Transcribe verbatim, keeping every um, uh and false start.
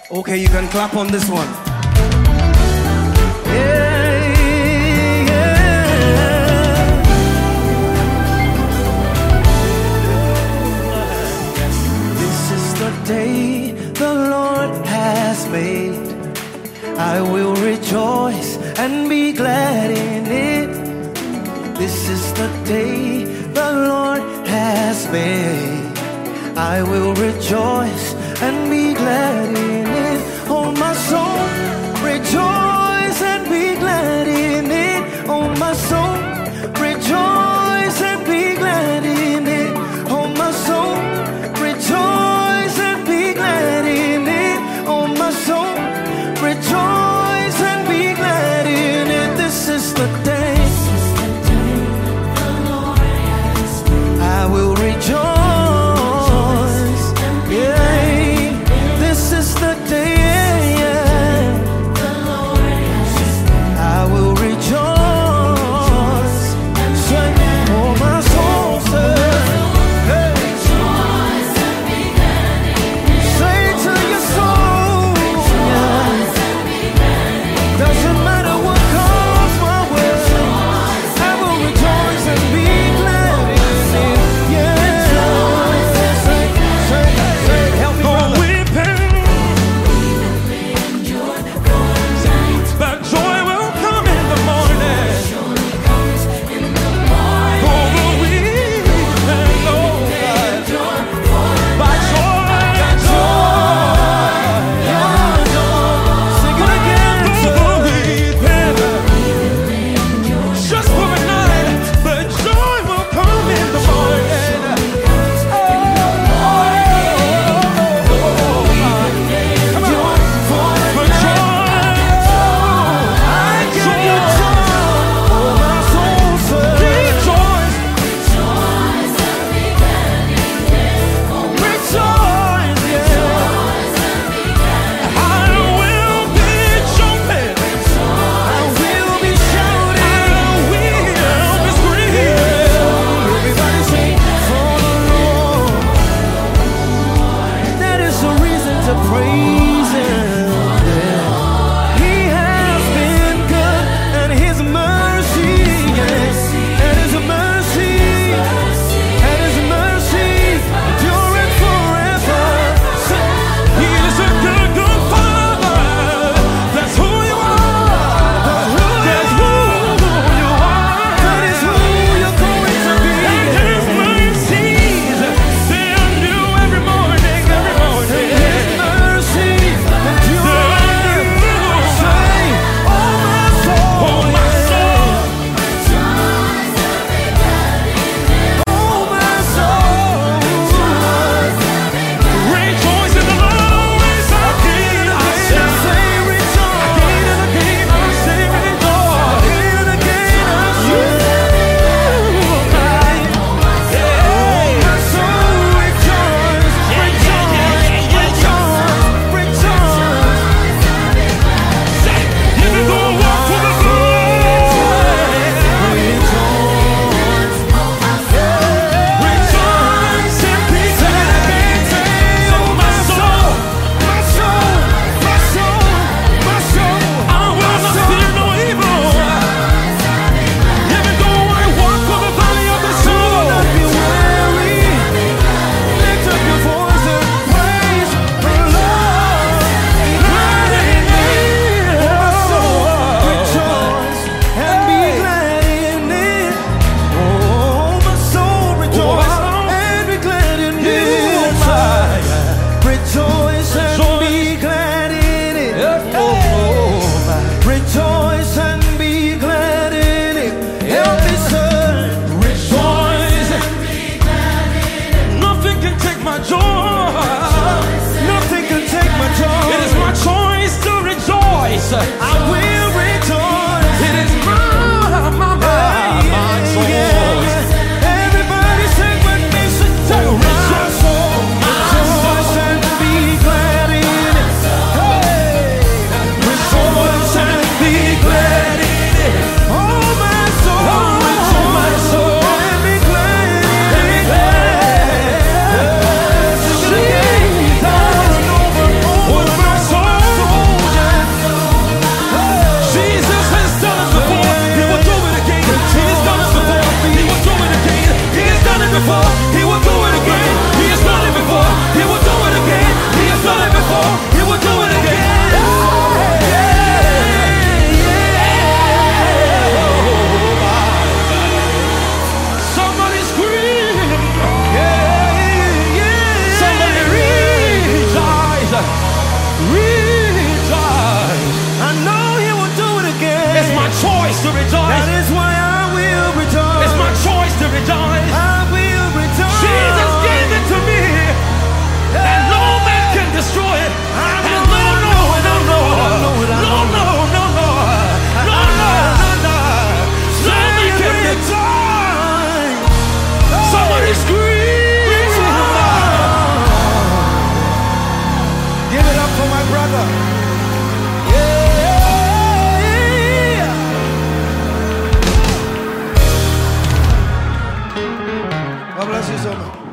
Okay, you can clap on this one. Yeah, yeah. This is the day the Lord has made. I will rejoice and be glad in it. This is the day the Lord has made. I will rejoice and be glad in it. Oh, my soul, rejoice and be glad in it. Oh, my soul, rejoice and be glad in it. Oh, my soul, rejoice and be glad in it. Oh, my soul, rejoice and be glad in it. This is the day I will rejoice. destroy it. And no, no, no, no, no, no, no, no, no, no, no, something can be done. Somebody scream. Give it up for my brother. Yeah. God bless you so much.